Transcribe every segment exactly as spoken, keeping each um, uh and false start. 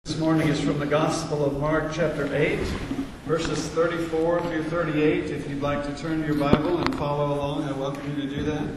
This morning is from the Gospel of Mark, chapter eight, verses thirty-four through thirty-eight. If you'd like to turn to your Bible and follow along, I welcome you to do that.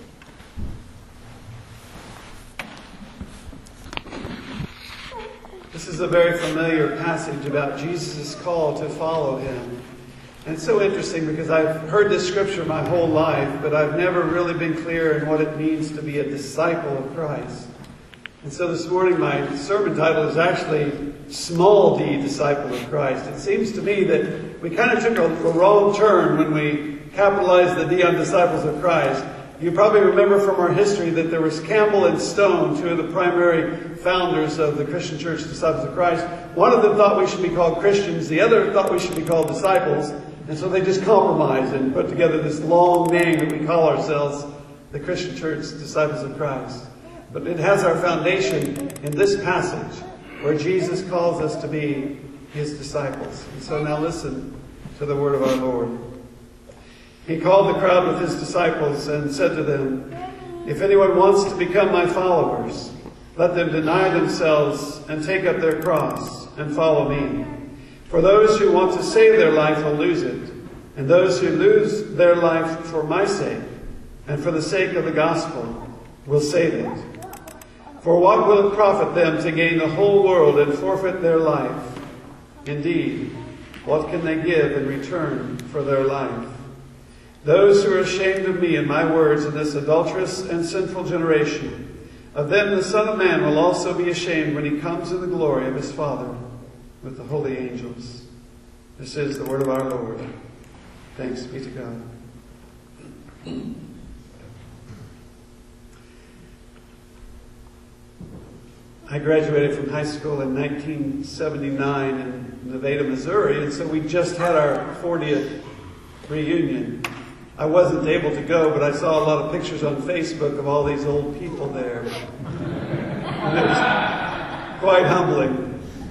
This is a very familiar passage about Jesus' call to follow him. And it's so interesting because I've heard this scripture my whole life, but I've never really been clear in what it means to be a disciple of Christ. And so this morning my sermon title is actually Small D, Disciple of Christ. It seems to me that we kind of took a, a wrong turn when we capitalized the D on Disciples of Christ. You probably remember from our history that there was Campbell and Stone, two of the primary founders of the Christian Church Disciples of Christ. One of them thought we should be called Christians. The other thought we should be called disciples. And so they just compromised and put together this long name that we call ourselves the Christian Church Disciples of Christ. But it has our foundation in this passage where Jesus calls us to be his disciples. And so now listen to the word of our Lord. He called the crowd with his disciples and said to them, "If anyone wants to become my followers, let them deny themselves and take up their cross and follow me. For those who want to save their life will lose it, and those who lose their life for my sake and for the sake of the gospel will save it. For what will it profit them to gain the whole world and forfeit their life? Indeed, what can they give in return for their life? Those who are ashamed of me and my words in this adulterous and sinful generation, of them the Son of Man will also be ashamed when he comes in the glory of his Father with the holy angels." This is the word of our Lord. Thanks be to God. I graduated from high school in nineteen seventy-nine in Nevada, Missouri, and so we just had our fortieth reunion. I wasn't able to go, but I saw a lot of pictures on Facebook of all these old people there. And it was quite humbling.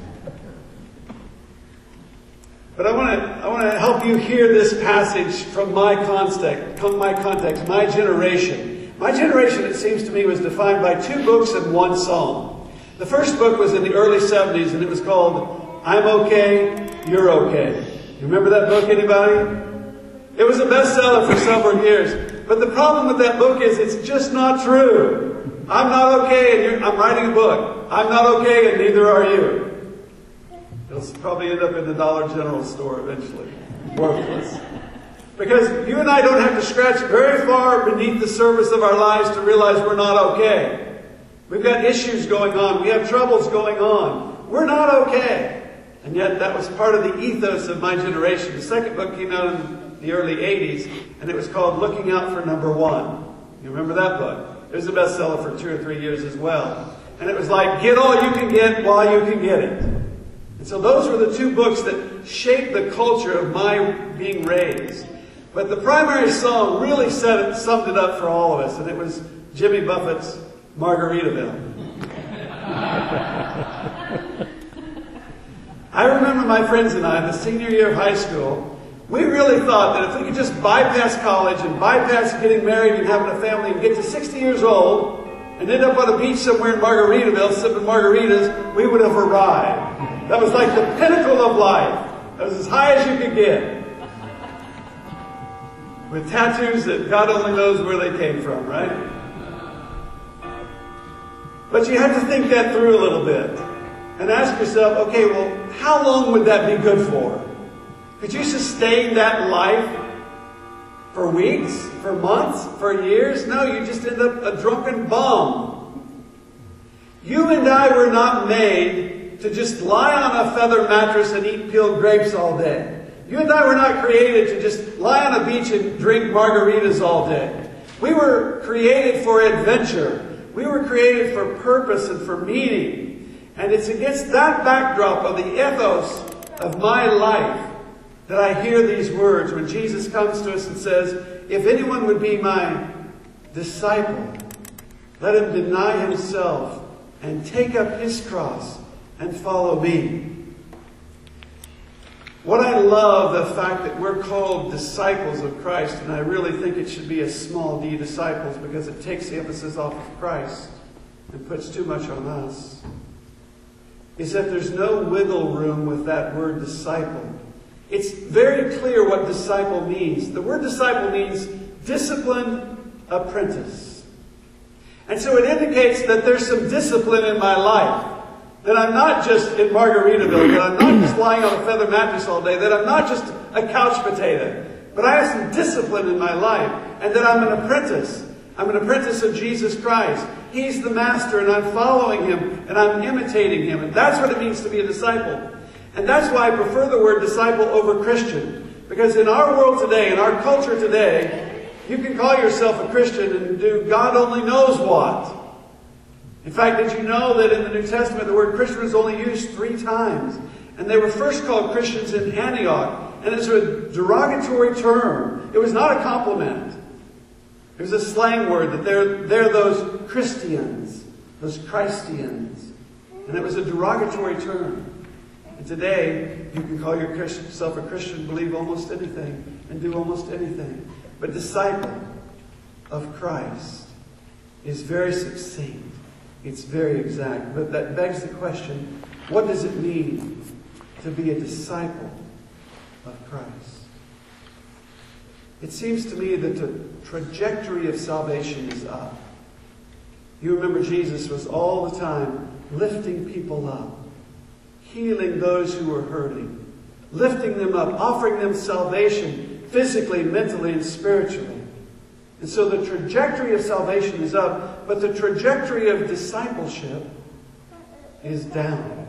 But I want to I want to help you hear this passage from my context, my context, my generation. My generation, it seems to me, was defined by two books and one song. The first book was in the early seventies, and it was called I'm Okay, You're Okay. You remember that book, anybody? It was a bestseller for several years. But the problem with that book is it's just not true. I'm not okay, and you're, I'm writing a book. I'm not okay, and neither are you. It'll probably end up in the Dollar General store eventually. Worthless. Because you and I don't have to scratch very far beneath the surface of our lives to realize we're not okay. We've got issues going on. We have troubles going on. We're not okay. And yet that was part of the ethos of my generation. The second book came out in the early eighties, and it was called Looking Out for Number One. You remember that book? It was a bestseller for two or three years as well. And it was like, get all you can get while you can get it. And so those were the two books that shaped the culture of my being raised. But the primary song really set it, summed it up for all of us, and it was Jimmy Buffett's Margaritaville. I remember my friends and I, in the senior year of high school, we really thought that if we could just bypass college and bypass getting married and having a family and get to sixty years old and end up on a beach somewhere in Margaritaville sipping margaritas, we would have arrived. That was like the pinnacle of life. That was as high as you could get. With tattoos that God only knows where they came from, right? But you have to think that through a little bit and ask yourself, okay, well, how long would that be good for? Could you sustain that life for weeks, for months, for years? No, you just end up a drunken bum. You and I were not made to just lie on a feather mattress and eat peeled grapes all day. You and I were not created to just lie on a beach and drink margaritas all day. We were created for adventure. We were created for purpose and for meaning. And it's against that backdrop of the ethos of my life that I hear these words when Jesus comes to us and says, if anyone would be my disciple, let him deny himself and take up his cross and follow me. What I love, the fact that we're called disciples of Christ, and I really think it should be a small d disciples because it takes the emphasis off of Christ and puts too much on us, is that there's no wiggle room with that word disciple. It's very clear what disciple means. The word disciple means disciplined apprentice. And so it indicates that there's some discipline in my life. That I'm not just in Margaritaville, that I'm not just lying on a feather mattress all day, that I'm not just a couch potato, but I have some discipline in my life, and that I'm an apprentice. I'm an apprentice of Jesus Christ. He's the master, and I'm following him, and I'm imitating him. And that's what it means to be a disciple. And that's why I prefer the word disciple over Christian. Because in our world today, in our culture today, you can call yourself a Christian and do God only knows what. In fact, did you know that in the New Testament the word Christian was only used three times? And they were first called Christians in Antioch. And it's a derogatory term. It was not a compliment. It was a slang word that they're, they're those Christians, those Christians. And it was a derogatory term. And today, you can call yourself a Christian, believe almost anything, and do almost anything. But disciple of Christ is very succinct. It's very exact. But that begs the question, what does it mean to be a disciple of Christ? It seems to me that the trajectory of salvation is up. You remember Jesus was all the time lifting people up, healing those who were hurting, lifting them up, offering them salvation physically, mentally, and spiritually. And so the trajectory of salvation is up, but the trajectory of discipleship is down.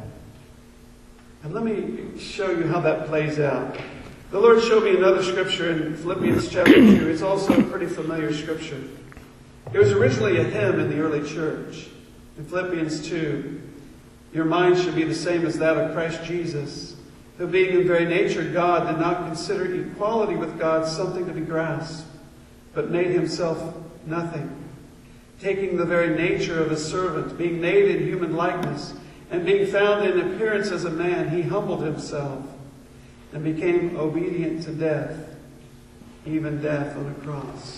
And let me show you how that plays out. The Lord showed me another scripture in Philippians chapter two. It's also a pretty familiar scripture. It was originally a hymn in the early church. In Philippians two, your mind should be the same as that of Christ Jesus, who being in very nature God, did not consider equality with God something to be grasped, but made himself nothing, taking the very nature of a servant, being made in human likeness, and being found in appearance as a man, he humbled himself and became obedient to death, even death on a cross.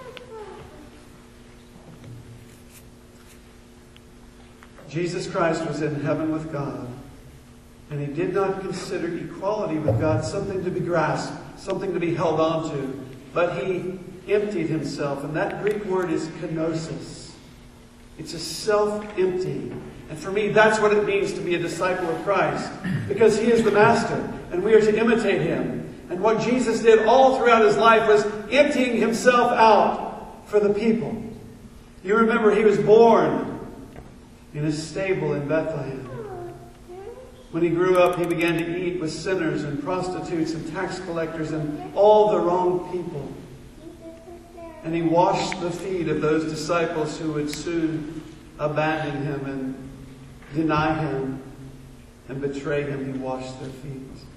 Jesus Christ was in heaven with God, and he did not consider equality with God something to be grasped, something to be held on to, but he emptied himself. And that Greek word is kenosis. It's a self-emptying. And for me, that's what it means to be a disciple of Christ, because he is the master, and we are to imitate him. And what Jesus did all throughout his life was emptying himself out for the people. You remember he was born in a stable in Bethlehem. When he grew up, he began to eat with sinners and prostitutes and tax collectors and all the wrong people. And he washed the feet of those disciples who would soon abandon him and deny him and betray him. He washed their feet.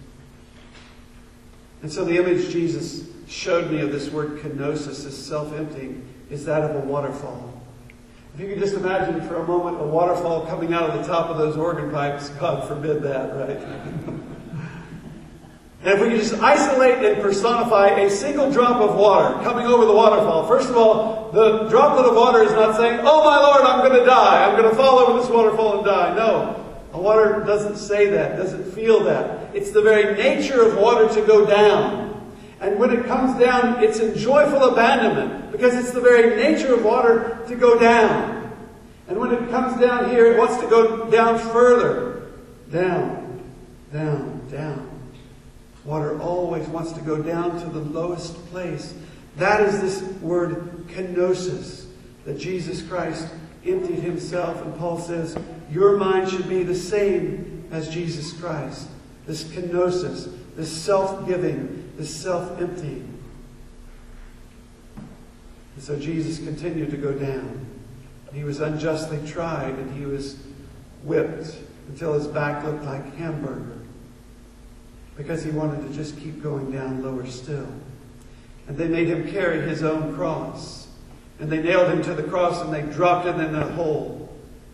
And so the image Jesus showed me of this word kenosis, this self-emptying, is that of a waterfall. If you could just imagine for a moment a waterfall coming out of the top of those organ pipes, God forbid that, right? And if we could just isolate and personify a single drop of water coming over the waterfall. First of all, the droplet of water is not saying, oh my Lord, I'm going to die. I'm going to fall over this waterfall and die. No, a water doesn't say that, doesn't feel that. It's the very nature of water to go down. And when it comes down, it's in joyful abandonment, because it's the very nature of water to go down. And when it comes down here, it wants to go down further. Down, down, down. Water always wants to go down to the lowest place. That is this word kenosis, that Jesus Christ emptied himself. And Paul says, your mind should be the same as Jesus Christ. This kenosis, this self-giving, this self-emptying. And so Jesus continued to go down. He was unjustly tried, and he was whipped until his back looked like hamburger, because he wanted to just keep going down lower still. And they made him carry his own cross. And they nailed him to the cross, and they dropped it in a hole.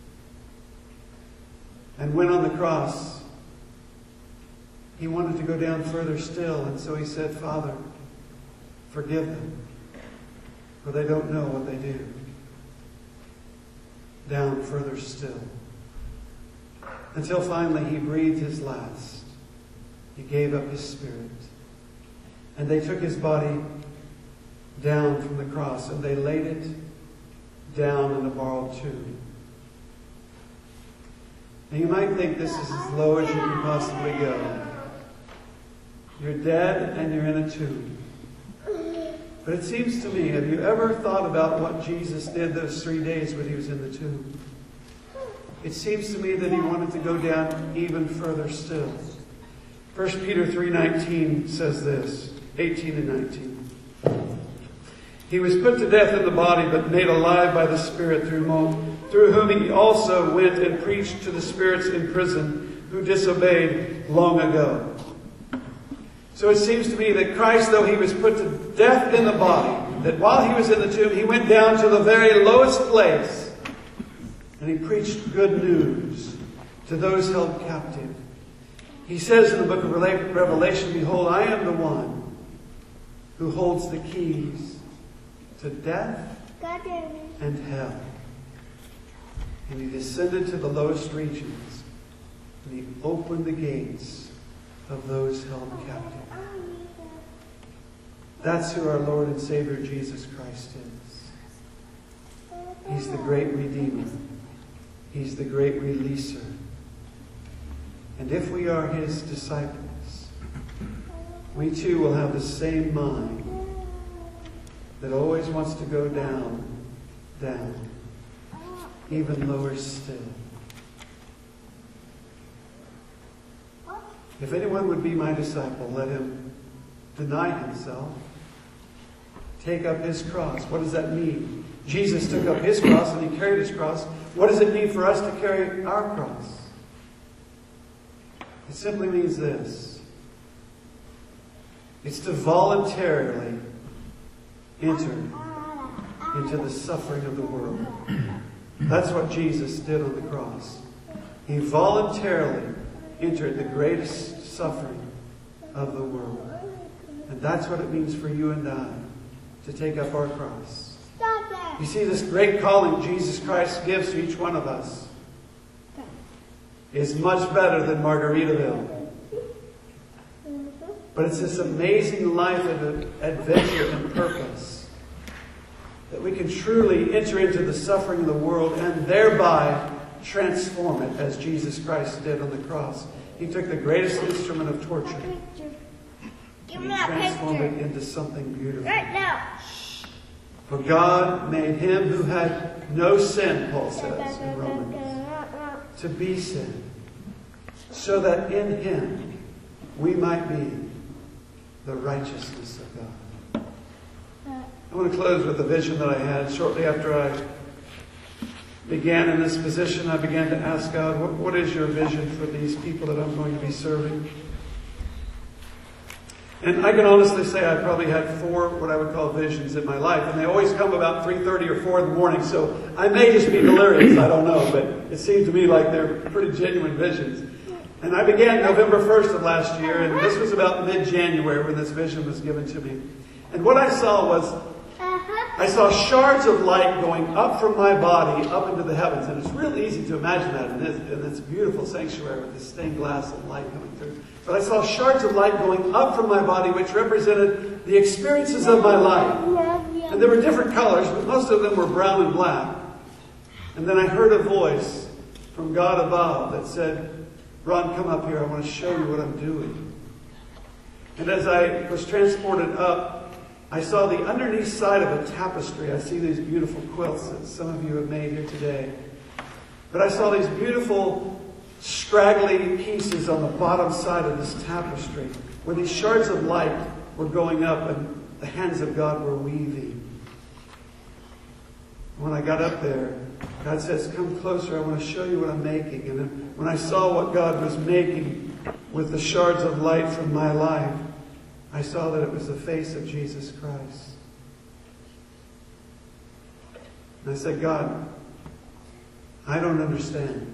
And when on the cross, he wanted to go down further still. And so he said, Father, forgive them, for they don't know what they do. Down further still. until finally he breathed his last. He gave up his spirit. And they took his body down from the cross and they laid it down in a borrowed tomb. Now you might think this is as low as you can possibly go. You're dead and you're in a tomb. But it seems to me, have you ever thought about what Jesus did those three days when he was in the tomb? It seems to me that he wanted to go down even further still. First Peter three nineteen says this, eighteen and nineteen. He was put to death in the body, but made alive by the Spirit, through whom, through whom he also went and preached to the spirits in prison who disobeyed long ago. So it seems to me that Christ, though he was put to death in the body, that while he was in the tomb, he went down to the very lowest place and he preached good news to those held captive. He says in the book of Revelation, behold, I am the one who holds the keys to death and hell. And he descended to the lowest regions and he opened the gates of those held captive. That's who our Lord and Savior Jesus Christ is. He's the great Redeemer. He's the great releaser. And if we are his disciples, we too will have the same mind that always wants to go down, down, even lower still. If anyone would be my disciple, let him deny himself, take up his cross. What does that mean? Jesus took up his cross and he carried his cross. What does it mean for us to carry our cross? It simply means this. It's to voluntarily enter into the suffering of the world. That's what Jesus did on the cross. He voluntarily entered the greatest suffering of the world. And that's what it means for you and I to take up our cross. You see, this great calling Jesus Christ gives to each one of us is much better than Margaritaville. But it's this amazing life of adventure and purpose that we can truly enter into the suffering of the world and thereby transform it as Jesus Christ did on the cross. He took the greatest instrument of torture and he transformed it into something beautiful. Right now. For God made him who had no sin, Paul says in Romans, to be sin, so that in him we might be the righteousness of God. I want to close with a vision that I had shortly after I began in this position. I began to ask God, what, what is your vision for these people that I'm going to be serving? And I can honestly say I probably had four what I would call visions in my life. And they always come about three thirty or four in the morning. So I may just be delirious, I don't know. But it seemed to me like they're pretty genuine visions. And I began November first of last year. And this was about mid-January when this vision was given to me. And what I saw was, I saw shards of light going up from my body up into the heavens. And it's real easy to imagine that in this, in this beautiful sanctuary with this stained glass and light coming through. But I saw shards of light going up from my body, which represented the experiences of my life. And there were different colors, but most of them were brown and black. And then I heard a voice from God above that said, Ron, come up here. I want to show you what I'm doing. And as I was transported up, I saw the underneath side of a tapestry. I see these beautiful quilts that some of you have made here today. But I saw these beautiful scraggly pieces on the bottom side of this tapestry where these shards of light were going up and the hands of God were weaving. When I got up there, God says, come closer, I want to show you what I'm making. And then when I saw what God was making with the shards of light from my life, I saw that it was the face of Jesus Christ. And I said, God, I don't understand.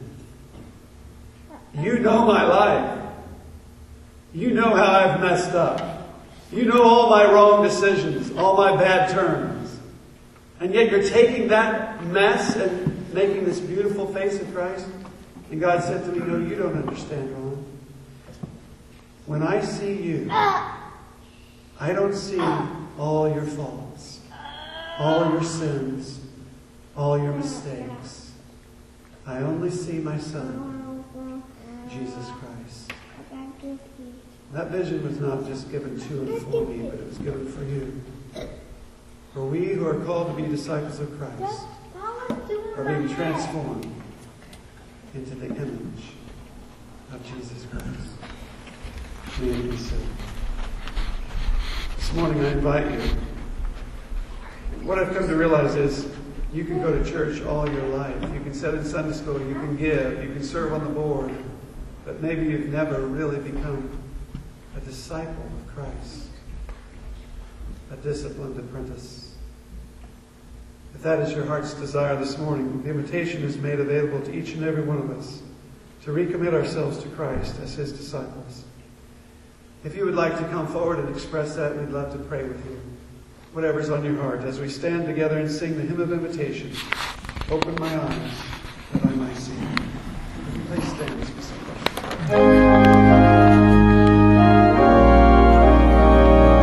You know my life. You know how I've messed up. You know all my wrong decisions, all my bad turns. And yet you're taking that mess and making this beautiful face of Christ? And God said to me, no, you don't understand, Ron. When I see you, I don't see all your faults, all your sins, all your mistakes. I only see my Son, Jesus Christ. That vision was not just given to and for me, but it was given for you. For we who are called to be disciples of Christ are being transformed into the image of Jesus Christ. May it be so. This morning I invite you. What I've come to realize is you can go to church all your life. You can sit in Sunday school. You can give. You can serve on the board. But maybe you've never really become a disciple of Christ. A disciplined apprentice. If that is your heart's desire this morning, the invitation is made available to each and every one of us to recommit ourselves to Christ as His disciples. If you would like to come forward and express that, we'd love to pray with you. Whatever's on your heart, as we stand together and sing the hymn of invitation, open my eyes that I might see. Please stand as we sing.